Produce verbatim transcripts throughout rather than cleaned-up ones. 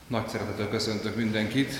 Nagy szeretettel köszöntök mindenkit.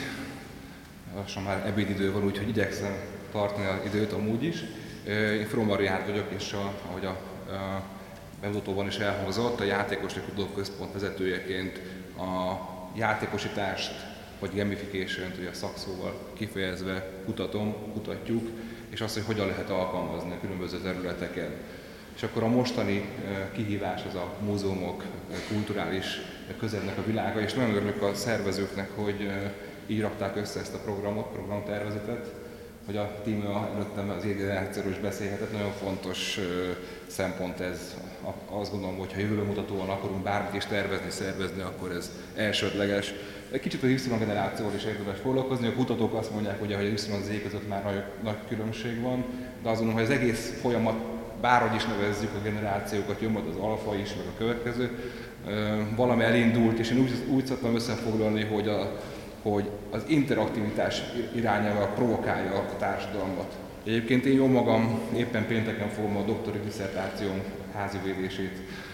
Lassan már ebédidő van, úgyhogy igyekszem tartani az időt amúgy is. Én Fromma Richárd vagyok, és a, ahogy a, a bemutatóban is elhangzott, a Játékosok Kutatóközpont vezetőjeként a játékosítást, vagy gamification-t, ugye a szakszóval kifejezve kutatom, kutatjuk, és azt, hogy hogyan lehet alkalmazni a különböző területeken. És akkor a mostani kihívás az a múzeumok, kulturális közegnek a világa, és nagyon örülök a szervezőknek, hogy így rakták össze ezt a programot, programtervezetet, hogy a tím előttem az e-generációról is beszélhetett. Nagyon fontos szempont ez. Azt gondolom, hogy ha jövőmutatóan akarunk bármit is tervezni, szervezni, akkor ez elsődleges. Egy kicsit az Y-generációval is érdemes foglalkozni. A kutatók azt mondják, hogy a Y és Z között már nagy, nagy különbség van, de azt gondolom, hogy az egész folyamat, bárhogy is nevezzük a generációkat, jön majd az alfa is, meg a következő, valami elindult, és én úgy, úgy szoktam összefoglalni, hogy, a, hogy az interaktivitás irányával provokálja a társadalmat. Egyébként én jó magam éppen pénteken fogom a doktori disszertációm házivédését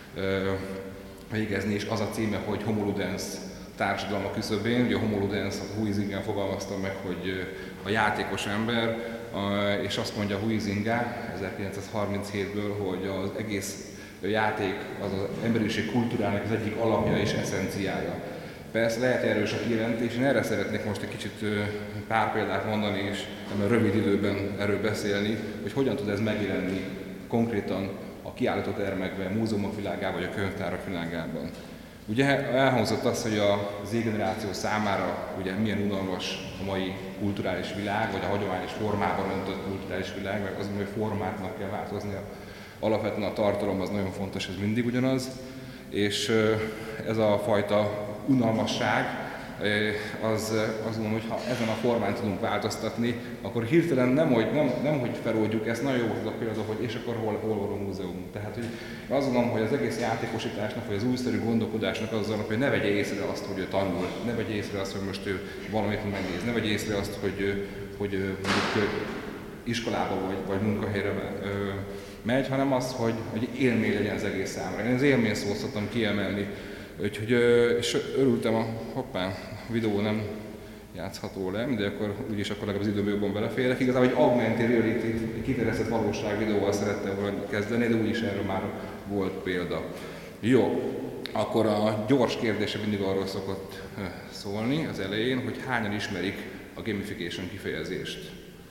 végezni, és az a címe, hogy Homo Ludens társadalma küszöbén. Ugye a Homo Ludens, a Huizingen fogalmaztam meg, hogy a játékos ember, és azt mondja Huizinga ezerkilencszázharminchétből, hogy az egész játék az az emberiség kultúrának az egyik alapja és eszenciája. Persze lehet erről sok jelentés, én erre szeretnék most egy kicsit pár példát mondani, és nem rövid időben erről beszélni, hogy hogyan tud ez megjelenni konkrétan a kiállítótermekben, múzeumok világában vagy a könyvtárak világában. Ugye elhangzott az, hogy a Z-generáció számára ugye milyen unalmas a mai kulturális világ, vagy a hagyományos formában öntött kulturális világ, meg az, hogy formáknak kell változnia. Alapvetően a tartalom az nagyon fontos, ez mindig ugyanaz, és ez a fajta unalmasság, az, azt mondom, hogy ha ezen a formán tudunk változtatni, akkor hirtelen nem, hogy, nem, nem, hogy feloldjuk ezt, nagyon jó az a példa, hogy és akkor hol, hol van a múzeum. Tehát hogy azt gondolom, hogy az egész játékosításnak, vagy az újszerű gondolkodásnak az az, hogy ne vegye észre azt, hogy ő tanul, ne vegye észre azt, hogy most ő valamit megnéz, ne vegye észre azt, hogy, hogy mondjuk iskolába vagy, vagy munkahelyre megy, hanem az, hogy, hogy élmény legyen az egész számára. Én az élmény szót szoktam kiemelni, úgyhogy és örültem, a hoppá, a videó nem játszható le, de akkor úgyis akkor legalább az időben jobban beleférek. Igazából egy augmented reality, kiterjesztett valóság videóval szerettem volna kezdeni, de úgyis erről már volt példa. Jó, akkor a gyors kérdése mindig arról szokott szólni az elején, hogy hányan ismerik a gamification kifejezést.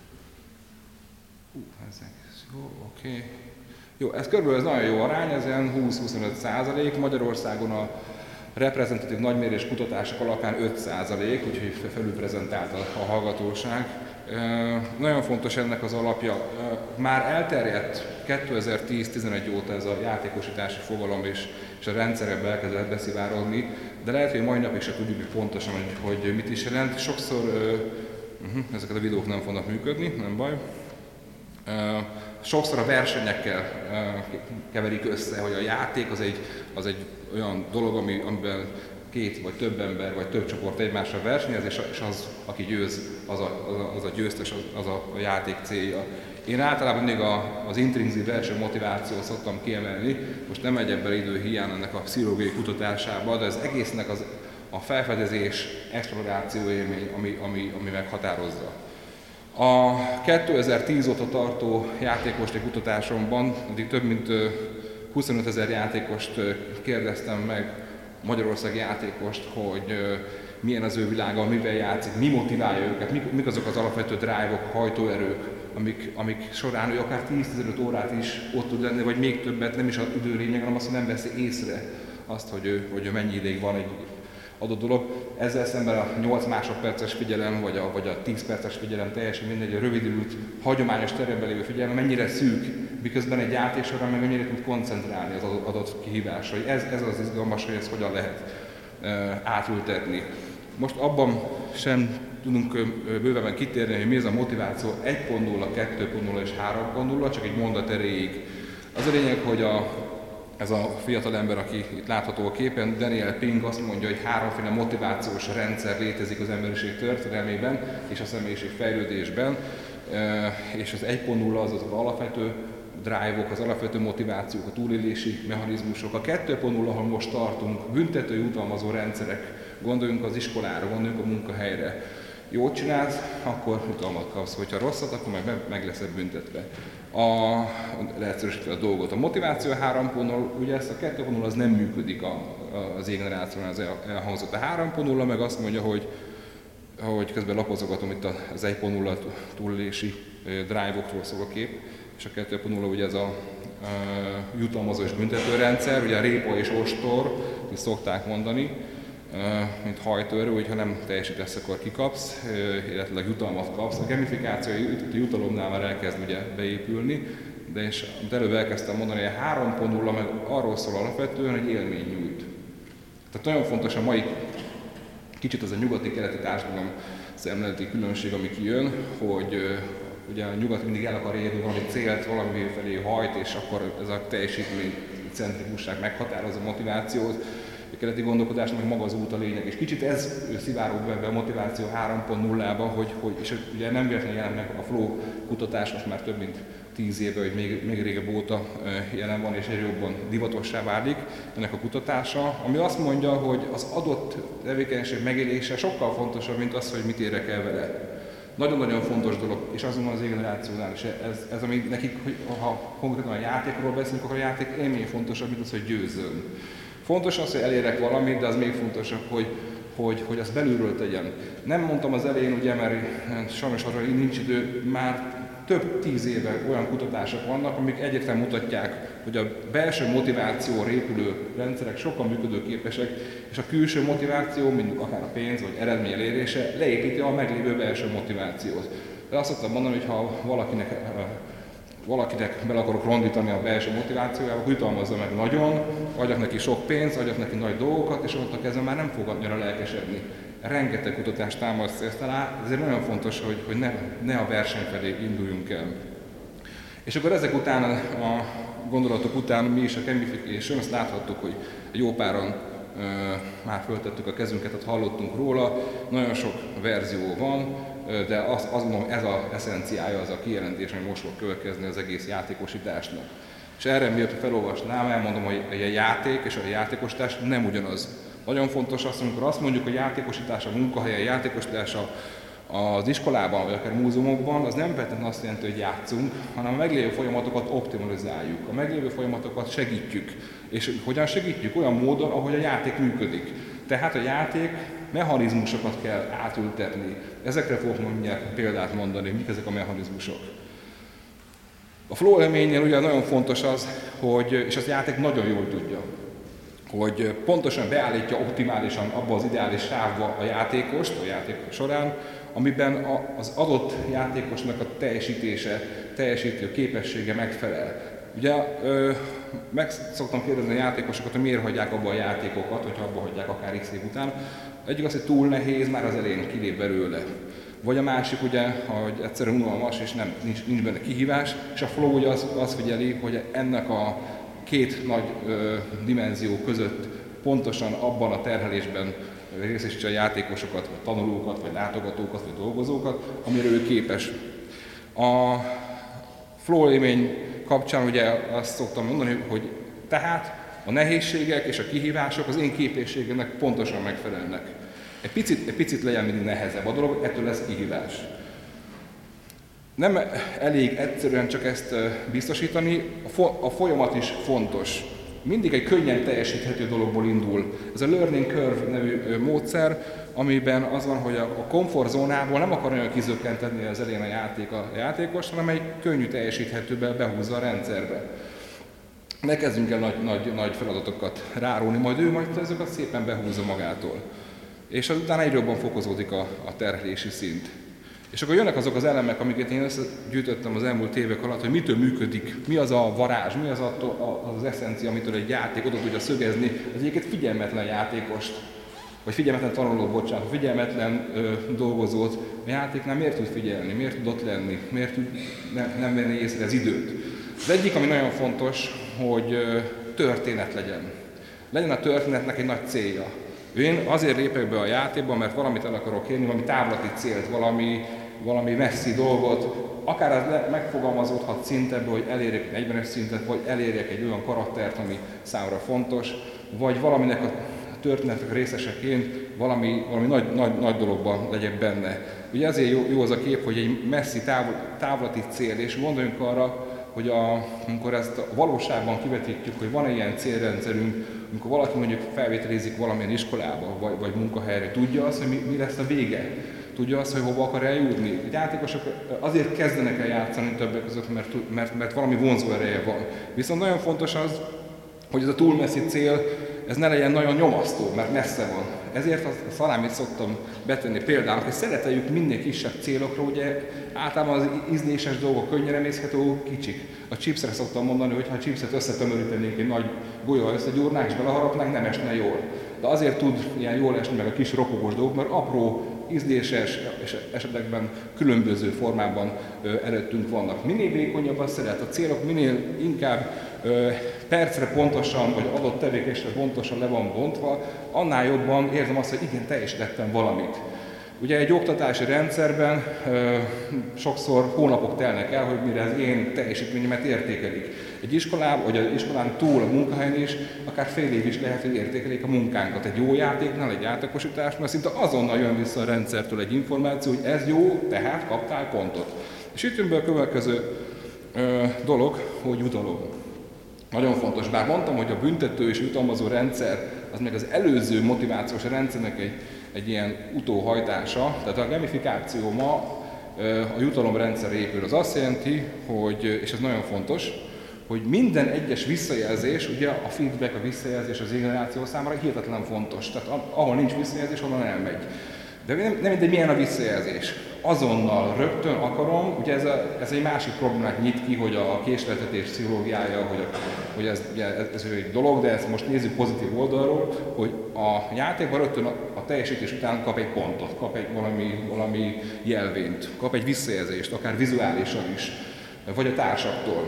Hú, ezek jó, oké. Okay. Jó, ez körülbelül ez nagyon jó arány, ez ilyen húsz-huszonöt százalék. Magyarországon a reprezentatív nagymérés kutatások alapján öt százalék, úgyhogy felülprezentált a, a hallgatóság. E, nagyon fontos ennek az alapja. E, már elterjedt kétezer-tíz-tizenegy óta ez a játékosítási fogalom és, és a rendszerekbe elkezdett beszivárogni, de lehet, hogy mai napig se tudjuk pontosan, hogy, hogy mit is jelent. Sokszor uh, uh, ezeket a videók nem fognak működni, nem baj. Uh, sokszor a versenyekkel uh, keverik össze, hogy a játék az egy, az egy olyan dolog, ami, amiben két vagy több ember, vagy több csoport egymással versenyez, és, és az, aki győz, az a, az a, az a győztes, az, az a játék célja. Én általában még a, az intrinzív belső motivációt szoktam kiemelni, most nem megy ebben idő hiány ennek a pszichológiai kutatásába, de az egésznek az, a felfedezés, exploráció élmény, ami, ami, ami meghatározza. A kétezer-tíz óta tartó játékosti kutatásomban eddig több mint huszonöt ezer játékost kérdeztem meg, Magyarországi játékost, hogy milyen az ő világa, mivel játszik, mi motiválja őket, mik, mik azok az alapvető drive-ok, hajtóerők, amik, amik során ő akár tíz-tizenöt órát is ott tud lenni, vagy még többet, nem is az idő lényeg, hanem azt, hogy nem veszi észre azt, hogy ő, hogy ő mennyi ideig van egy adott dolog. Ezzel szemben a nyolc másodperces figyelem, vagy a, vagy a tíz perces figyelem, teljesen mindegy, a rövidült, hagyományos teremben lévő figyelem mennyire szűk, miközben egy játék során meg mennyire tud koncentrálni az adott kihívásra. Ez, ez az izgalmas, hogy ezt hogyan lehet e, átültetni. Most abban sem tudunk bővebben kitérni, hogy mi ez a motiváció egy pont nulla, kettő pont nulla és három pont nulla, csak egy mondat erejéig. Az a lényeg, hogy a Ez a fiatal ember, aki itt látható a képen, Daniel Pink azt mondja, hogy háromféle motivációs rendszer létezik az emberiség történelmében és a személyiség fejlődésben, és az egy pont nulla az az alapvető drive-ok, az alapvető motivációk, a túlélési mechanizmusok. A kettő pont nulla, ahol most tartunk, büntető jutalmazó rendszerek Gondoljunk az iskolára, gondoljunk a munkahelyre. Jót csinálsz, akkor jutalmat kapsz, hogyha rosszat, akkor meg, meg leszel büntetve. A, leegyszerűsítve a dolgot. A motiváció három pont nulla, ugye ezt a kettő pont nulla az nem működik a, a, az Z-generációnál, az elhangzott. A három pont nulla meg azt mondja, hogy, hogy közben lapozogatom itt az egy pont nulla túlélési drive-okról szól a kép, és a kettő pont nulla ugye ez a, a jutalmazó és büntetőrendszer, ugye a répa és ostor, így szokták mondani, mint hajtóerő, hogyha nem teljesítesz, akkor kikapsz, illetve jutalmat kapsz. A gamifikáció a jutalomnál már elkezd ugye beépülni, de és amit előbb elkezdtem mondani, hogy a három pont nulla meg arról szól alapvetően, hogy élmény nyújt. Tehát nagyon fontos a mai, kicsit az a nyugati-keleti társadalom szemléleti különbség, ami kijön, hogy ugye a nyugat mindig el akar érni valami célt, valami felé hajt, és akkor ez a teljesítménycentrikusság meghatározza a motivációt. A keleti gondolkodásnak meg maga az út a lényeg. És kicsit ez szivárog be a motiváció három pont nullába, hogy, hogy és ugye nem véletlenül jelent meg a flow kutatás most már több mint tíz éve, hogy még, még régebb óta jelen van, és egyre jobban divatossá válik ennek a kutatása, ami azt mondja, hogy az adott tevékenység megélése sokkal fontosabb, mint az, hogy mit érek el vele. Nagyon-nagyon fontos dolog, és azon az generációnál is ez, ez, ami nekik, hogy ha konkrétan a játékról beszélünk, akkor a játék élmény fontosabb, mint az, hogy győzzön. Fontos az, hogy elérek valamit, de az még fontosabb, hogy, hogy, hogy azt belülről tegyem. Nem mondtam az elején, ugye, mert sajnos arra nincs idő, már több tíz éve olyan kutatások vannak, amik egyértelműen mutatják, hogy a belső motivációra épülő rendszerek sokkal működőképesek, és a külső motiváció, mondjuk akár a pénz vagy eredmény elérése, leépíti a meglévő belső motivációt. De azt szoktam mondani, hogy ha valakinek valakinek bele akarok rondítani a belső motivációjába, jutalmazza meg nagyon, adjak neki sok pénzt, adjak neki nagy dolgokat, és onnantól kezdve már nem fog annyira lelkesedni. Rengeteg kutatást támasztja ezt alá, ezért nagyon fontos, hogy, hogy ne, ne a verseny felé induljunk el. És akkor ezek után, a gondolatok után mi is a gamification, azt láthattuk, hogy jó páran e, már föltettük a kezünket, tehát hallottunk róla, nagyon sok verzió van, de azt, azt mondom, ez az eszenciája, az a kijelentés, ami most fog következni az egész játékosításnak. És erre miatt felolvasnám, elmondom, hogy a játék és a játékosítás nem ugyanaz. Nagyon fontos azt, amikor azt mondjuk, hogy játékosítás a munkahelyen, játékosítás az iskolában, vagy akár múzeumokban, az nem feltétlenül azt jelenti, hogy játszunk, hanem a meglévő folyamatokat optimalizáljuk, a meglévő folyamatokat segítjük. És hogyan segítjük? Olyan módon, ahogy a játék működik. Tehát a játék mechanizmusokat kell átültetni. Ezekre fogok mondják példát mondani, mik ezek a mechanizmusok. A flow élménynél ugye nagyon fontos az, hogy, és az játék nagyon jól tudja, hogy pontosan beállítja optimálisan abba az ideális sávba a játékost a játék során, amiben az adott játékosnak a teljesítése, teljesítő képessége megfelel. Ugye ö, meg szoktam kérdezni a játékosokat, hogy miért hagyják abba a játékokat, hogyha abba hagyják akár x év után. Egyik az, hogy túl nehéz, már az elején kilép belőle. Vagy a másik ugye, hogy egyszerűen unalmas és nem, nincs, nincs benne kihívás, és a flow ugye az, az figyeli, hogy ennek a két nagy ö, dimenzió között pontosan abban a terhelésben részesítse a játékosokat, vagy tanulókat, vagy látogatókat, vagy dolgozókat, amire ő képes. A flow élmény kapcsán ugye azt szoktam mondani, hogy tehát a nehézségek és a kihívások az én képességemnek pontosan megfelelnek. Egy picit, egy picit legyen mindig nehezebb a dolog, ettől lesz kihívás. Nem elég egyszerűen csak ezt biztosítani, a folyamat is fontos. Mindig egy könnyen teljesíthető dologból indul. Ez a Learning Curve nevű módszer, amiben az van, hogy a komfortzónából nem akar olyan kizökkenteni az elején a játék a játékos, hanem egy könnyű teljesíthetőben behúzza a rendszerbe. Ne kezdjünk el nagy, nagy, nagy feladatokat ráróni, majd ő majd ezeket szépen behúzza magától. És azután egyre jobban fokozódik a, a terhelési szint. És akkor jönnek azok az elemek, amiket én összegyűjtöttem az elmúlt évek alatt, hogy mitől működik, mi az a varázs, mi az a, az eszencia, amitől egy játék oda tudja szögezni az egyébként figyelmetlen játékost, vagy figyelmetlen tanulót, bocsánat, figyelmetlen ö, dolgozót. A játéknál miért tud figyelni, miért tud ott lenni, miért tud ne, nem venni észre az időt. Az egyik, ami nagyon fontos, hogy ö, történet legyen. Legyen a történetnek egy nagy célja. Én azért lépek be a játékba, mert valamit el akarok érni, valami távlati célt, valami, valami messzi dolgot, akár az megfogalmazódhat szintebben, hogy elérjek egy negyvenes szintet, vagy elérjek egy olyan karaktert, ami számomra fontos, vagy valaminek a történetnek részeseként valami, valami nagy, nagy, nagy dologban legyek benne. Ugye ezért jó, jó az a kép, hogy egy messzi távol, távlati cél, és gondoljunk arra, hogy a, amikor ezt a valóságban kivetítjük, hogy van-e ilyen célrendszerünk, amikor valaki mondjuk felvételizik valamilyen iskolába, vagy, vagy munkahelyre, tudja azt, hogy mi, mi lesz a vége? Tudja azt, hogy hova akar eljutni? A játékosok azért kezdenek el játszani többek között, mert, mert, mert valami vonzó ereje van. Viszont nagyon fontos az, hogy ez a túl messzi cél, ez ne legyen nagyon nyomasztó, mert messze van. Ezért a szalámit szoktam betenni például, hogy szereteljük minden kisebb célokra, ugye általában az ízléses dolgok könnyen emészhető, kicsik. A chipsre szoktam mondani, hogy ha a chipset összetömörítenénk egy nagy golyóval összegyúrnánk és beleharapnánk, nem esne jól. De azért tud ilyen jól esni meg a kis ropogós dolgok, mert apró, ízléses és esetekben különböző formában előttünk vannak. Minél vékonyabban szeret a célok, minél inkább ö, percre pontosan, vagy adott tevékenységre pontosan le van bontva, annál jobban érzem azt, hogy igen, teljesítettem valamit. Ugye egy oktatási rendszerben ö, sokszor hónapok telnek el, hogy mire az én teljesítményemet értékelik. Egy iskolán, vagy az iskolán túl a munkahelyen is, akár fél év is lehet, hogy értékelik a munkánkat. Egy jó játéknál, egy játékosításnál szinte azonnal jön vissza a rendszertől egy információ, hogy ez jó, tehát kaptál pontot. És itt jön be a következő ö, dolog, hogy jutalom. Nagyon fontos, bár mondtam, hogy a büntető és jutalmazó rendszer az meg az előző motivációs rendszernek egy, egy ilyen utóhajtása, tehát a gamifikáció ma a jutalomrendszerre épül. Az azt jelenti, hogy, és ez nagyon fontos, hogy minden egyes visszajelzés, ugye a feedback, a visszajelzés az generáció számára hihetetlen fontos. Tehát ahol nincs visszajelzés, onnan elmegy. De nem, nem mindegy, milyen a visszajelzés. Azonnal, rögtön akarom, ugye ez, a, ez egy másik problémát nyit ki, hogy a késleltetés pszichológiája, hogy, a, hogy ez, ez, ez egy dolog, de ezt most nézzük pozitív oldalról, hogy a játékban rögtön a, a teljesítés után kap egy pontot, kap egy valami, valami jelvényt, kap egy visszajelzést, akár vizuálisan is, vagy a társaktól.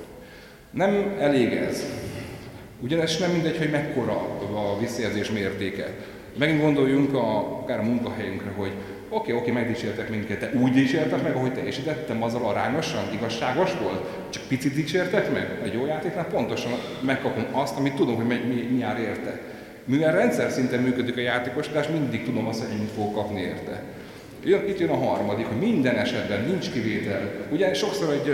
Nem elég ez. Ugyanis nem mindegy, hogy mekkora a visszajelzés mértéke. Megint gondoljunk a, akár a munkahelyünkre, hogy oké, okay, oké, okay, megdicsértek minket, de úgy dicsértek meg, ahogy teljesítettem, azzal arányosan, igazságos volt? Csak picit dicsértek meg? Egy jó játéknál pontosan megkapom azt, amit tudom, hogy mi, mi jár érte. Mivel rendszer szinten működik a játékosítás, mindig tudom azt, hogy ennyit fogok kapni érte. Itt jön a harmadik, hogy minden esetben nincs kivétel. Ugye sokszor egy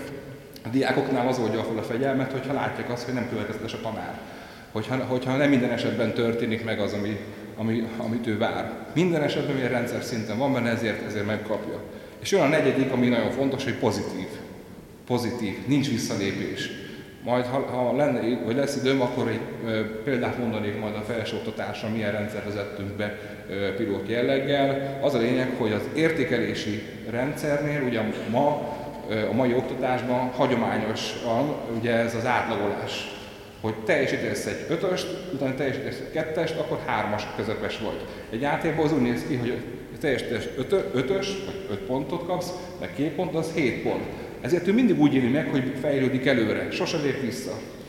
a diákoknál az oldja fel a fegyelmet, hogyha látják azt, hogy nem következetes a tanár. Hogyha, hogyha nem minden esetben történik meg az, ami, ami, amit ő vár. Minden esetben, milyen rendszer szinten van benne, ezért, ezért megkapja. És jön a negyedik, ami nagyon fontos, hogy pozitív. Pozitív, nincs visszalépés. Majd, ha, ha lenne, vagy lesz időm, akkor egy e, példát mondanék majd a felsőoktatásra, milyen rendszer vezettünk be e, pilót jelleggel. Az a lényeg, hogy az értékelési rendszernél, ugye ma, e, a mai oktatásban hagyományosan ugye ez az átlagolás. Hogy teljesítesz egy ötöst, utána teljesítesz egy kettest, akkor hármas közepes vagy. Egy játékban az úgy néz ki, hogy teljesítesz ötös, vagy öt pontot kapsz, meg két pont, az hét pont. Ezért ő mindig úgy éli meg, hogy fejlődik előre, sose lép vissza.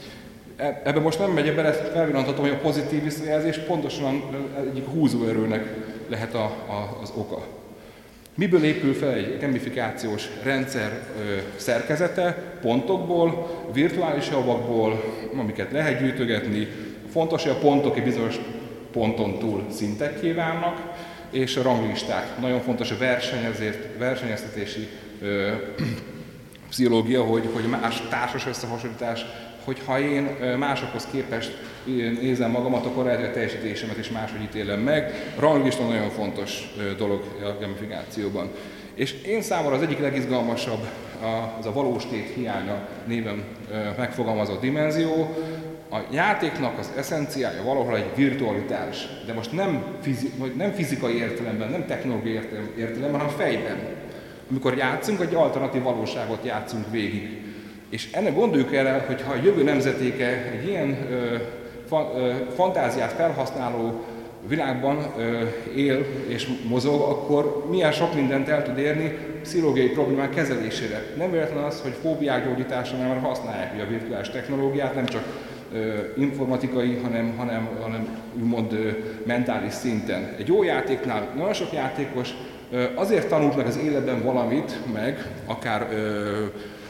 Ebben most nem megyek bele, felvillanthatom, hogy a pozitív visszajelzés pontosan egyik húzóerőnek lehet a, a, az oka. Miből épül fel egy gamifikációs rendszer ö, szerkezete? Pontokból, virtuális javakból, amiket lehet gyűjtögetni. Fontos, hogy a pontok egy bizonyos ponton túl szintekké válnak, és a ranglisták. Nagyon fontos a verseny, ezért versenyeztetési ö, pszichológia, hogy, hogy más társas összehasonlítás, hogy ha én másokhoz képest nézem magamat, akkor lehet, hogy a teljesítésemet is máshogy ítélem meg. Ranglista nagyon fontos dolog a gamifikációban. És én számomra az egyik legizgalmasabb az a valós tét hiánya néven megfogalmazott dimenzió. A játéknak az eszenciája valahol egy virtualitás, de most nem, fizi, nem fizikai értelemben, nem technológiai értelemben, hanem fejben. Amikor játszunk, egy alternatív valóságot játszunk végig. És ennek gondoljuk el, hogy ha a jövő nemzetéke egy ilyen ö, fa, ö, fantáziát felhasználó világban ö, él és mozog, akkor milyen sok mindent el tud érni pszichológiai problémák kezelésére. Nem véletlen az, hogy fóbiák gyógyításánál már használják a virtuális technológiát, nem csak ö, informatikai, hanem, hanem, hanem úgymond ö, mentális szinten. Egy jó játéknál nagyon sok játékos ö, azért tanult meg az életben valamit, meg akár ö,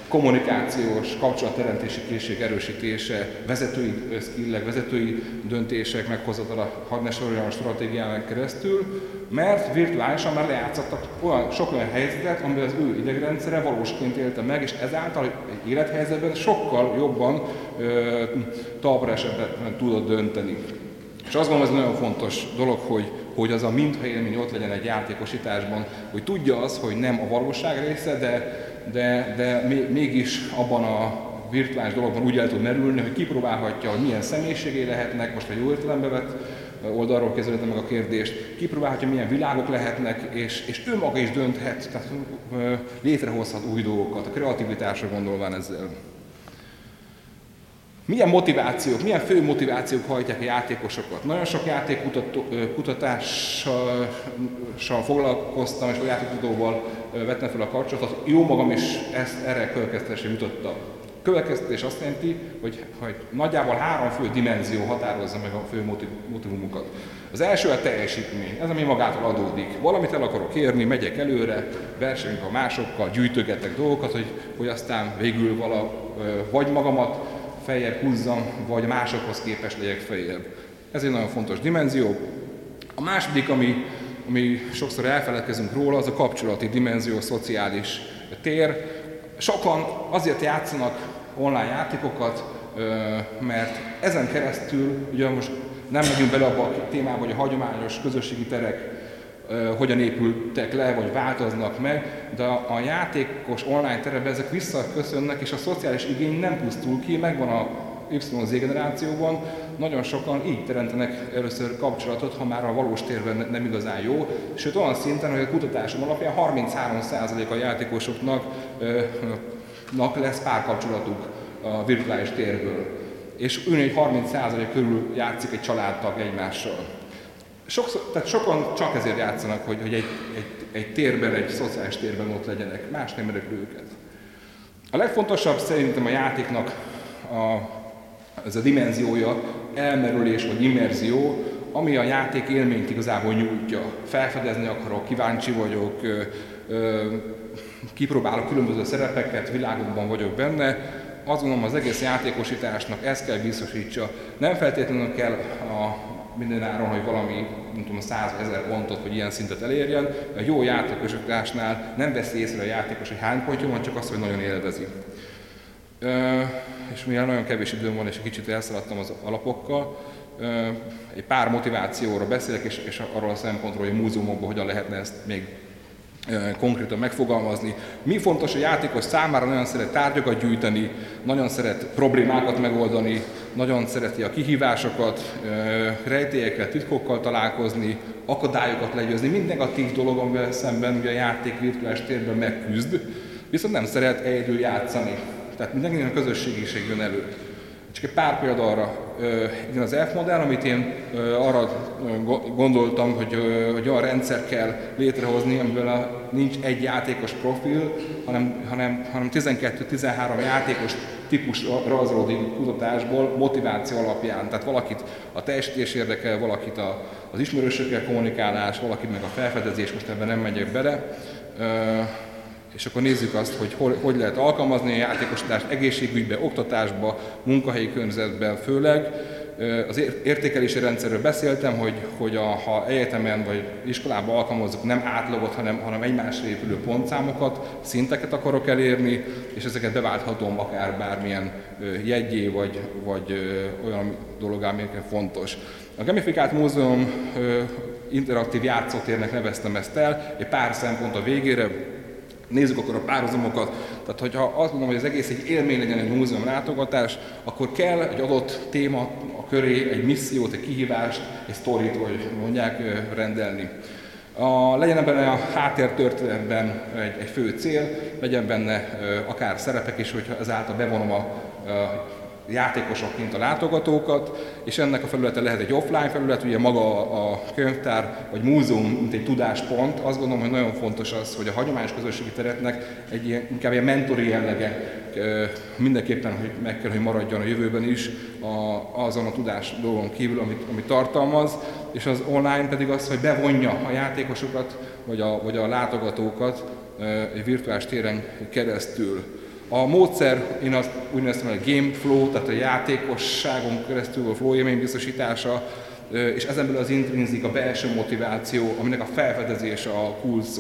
kommunikációs, kapcsolatteremtési készség erősítése, vezetői skillek, vezetői döntések meghozatala, hadd ne soroljam a stratégián keresztül, mert virtuálisan már lejátszottak olyan, sok olyan helyzetet, amiben az ő idegrendszere valósként élte meg, és ezáltal egy élethelyzetben sokkal jobban, talpra esetben tudott dönteni. És azt gondolom, ez nagyon fontos dolog, hogy, hogy az a mintha élmény ott legyen egy játékosításban, hogy tudja az, hogy nem a valóság része, de, de, de mégis abban a virtuális dologban úgy el tud merülni, hogy kipróbálhatja, hogy milyen személyiségé lehetnek, most egy jó értelembe vett oldalról kezelhetem meg a kérdést, kipróbálhatja, milyen világok lehetnek, és, és ő maga is dönthet, tehát létrehozhat új dolgokat, a kreativitásra gondolván ezzel. Milyen motivációk, milyen fő motivációk hajtják a játékosokat? Nagyon sok játékkutatással foglalkoztam, és a játékkutatóval vettem fel a kapcsolatot. Jó magam is ezt, erre következtetésre jutottam. Következtetés azt jelenti, hogy, hogy nagyjából három fő dimenzió határozza meg a fő motiv, motivumokat. Az első a teljesítmény, ez ami magától adódik. Valamit el akarok érni, megyek előre, versenyünk a másokkal, gyűjtögetek dolgokat, hogy, hogy aztán végül vala, vagy magamat feljebb húzzam, vagy másokhoz képest legyek feljebb. Ez egy nagyon fontos dimenzió. A második, ami, ami sokszor elfeledkezünk róla, az a kapcsolati dimenzió, a szociális tér. Sokan azért játszanak online játékokat, mert ezen keresztül, ugye most nem megyünk bele abba a témába, hogy a hagyományos közösségi terek hogyan épültek le, vagy változnak meg, de a játékos online terepben ezek visszaköszönnek, és a szociális igény nem pusztul ki, megvan a Y Z generációban, nagyon sokan így teremtenek először kapcsolatot, ha már a valós térben nem igazán jó, sőt olyan szinten, hogy a kutatásom alapján harminchárom százalék a játékosoknak lesz párkapcsolatuk a virtuális térből, és ugyanígy harminc százalék körül játszik egy családtag egymással. Sokszor, tehát sokan csak ezért játszanak, hogy, hogy egy, egy, egy térben, egy szociális térben ott legyenek, más nem érdekli őket. A legfontosabb szerintem a játéknak a, ez a dimenziója, elmerülés vagy immerzió, ami a játék élményt igazából nyújtja. Felfedezni akarok, kíváncsi vagyok, ö, ö, kipróbálok különböző szerepeket, világokban vagyok benne. Azt gondolom, az egész játékosításnak ezt kell biztosítsa. Nem feltétlenül kell a mindenáron, hogy valami, nem tudom, százezer pontot vagy ilyen szintet elérjen. A jó játékosításnál nem veszi észre a játékos, hogy hány pontja van, csak azt, hogy nagyon élvezi. Ö, és mivel nagyon kevés időm van, és egy kicsit elszaladtam az alapokkal, ö, egy pár motivációról beszélek, és, és arról a szempontról, hogy a múzeumokban hogyan lehetne ezt még konkrétan megfogalmazni. Mi fontos a játékos számára? Nagyon szeret tárgyakat gyűjteni, nagyon szeret problémákat megoldani, nagyon szereti a kihívásokat, rejtélyekkel, titkokkal találkozni, akadályokat legyőzni, minden negatív dolog, amivel szemben ugye a játék virtuális térben megküzd, viszont nem szeret egyedül játszani. Tehát mindenkinek a közösségiség jön elő. Csak egy pár példa arra, igen, az F modell, amit én arra gondoltam, hogy, hogy olyan rendszer kell létrehozni, amivel nincs egy játékos profil, hanem, hanem, hanem tizenkettő-tizenhárom játékos típus rajzolódik kutatásból motiváció alapján. Tehát valakit a teljesítés érdekel, valakit a, az ismerősökkel kommunikálás, valakit meg a felfedezés, most ebben nem megyek bele. És akkor nézzük azt, hogy hol, hogy lehet alkalmazni a játékosítást egészségügybe, oktatásba, munkahelyi környezetben főleg. Az értékelési rendszerről beszéltem, hogy, hogy a, ha egyetemen vagy iskolában alkalmazzuk nem átlagot, hanem, hanem egymásra épülő pontszámokat, szinteket akarok elérni, és ezeket beválthatom akár bármilyen jeggyé, vagy, vagy olyan dolog, ami fontos. A Gamifikált Múzeum interaktív játszótérnek neveztem ezt el, egy pár szempont a végére. Nézzük akkor a párhuzamokat, tehát hogyha azt mondom, hogy az egész egy élmény legyen egy múzeum látogatás, akkor kell egy adott téma a köré, egy missziót, egy kihívást, egy sztorit, hogy mondják, rendelni. A, legyen benne a háttértörténetben egy, egy fő cél, legyen benne akár szerepek is, hogyha ezáltal bevonom a, a játékosokként a látogatókat, és ennek a felülete lehet egy offline felület, ugye maga a könyvtár vagy múzeum, mint egy tudáspont. Azt gondolom, hogy nagyon fontos az, hogy a hagyományos közösségi teretnek egy ilyen, inkább ilyen mentori jellege mindenképpen, hogy meg kell, hogy maradjon a jövőben is a, azon a tudás dolgon kívül, amit, amit tartalmaz, és az online pedig az, hogy bevonja a játékosokat vagy a, vagy a látogatókat egy virtuális téren keresztül. A módszer, én azt úgy neveztem, hogy a game flow, tehát a játékosságon keresztül a flow élmény biztosítása, és ezen belül az intrinzik, a belső motiváció, aminek a felfedezése a kulcsszó.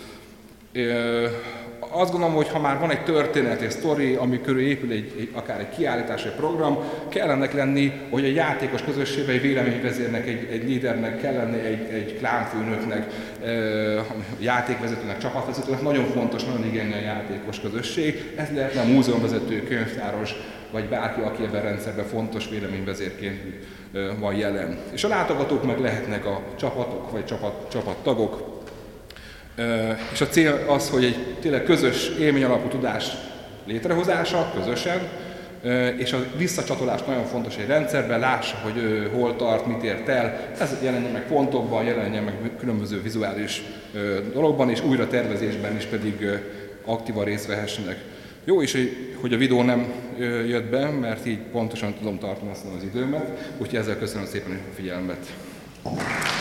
Azt gondolom, hogy ha már van egy történet, egy sztori, ami körül épül egy, egy, akár egy kiállítás, egy program, kell ennek lenni, hogy egy játékos közösségben egy véleményvezérnek, egy, egy lídernek, kell lenni egy, egy klánfőnöknek, játékvezetőnek, csapatvezetőnek. Nagyon fontos, nagyon igényli a játékos közösség. Ez lehetne a múzeumvezető, könyvtáros, vagy bárki, aki ebben a rendszerben fontos véleményvezérként van jelen. És a látogatók meg lehetnek a csapatok, vagy csapat, csapattagok. És a cél az, hogy egy tényleg közös élmény alapú tudás létrehozása, közösen, és a visszacsatolás nagyon fontos egy rendszerben, lássa, hogy ő hol tart, mit ért el, ez jelenjen meg pontokban, jelenjen meg különböző vizuális dologban, és újra tervezésben is pedig aktívan részt vehessenek. Jó is, hogy a videó nem jött be, mert így pontosan tudom tartani azt az időmet, úgyhogy ezzel köszönöm szépen a figyelmet.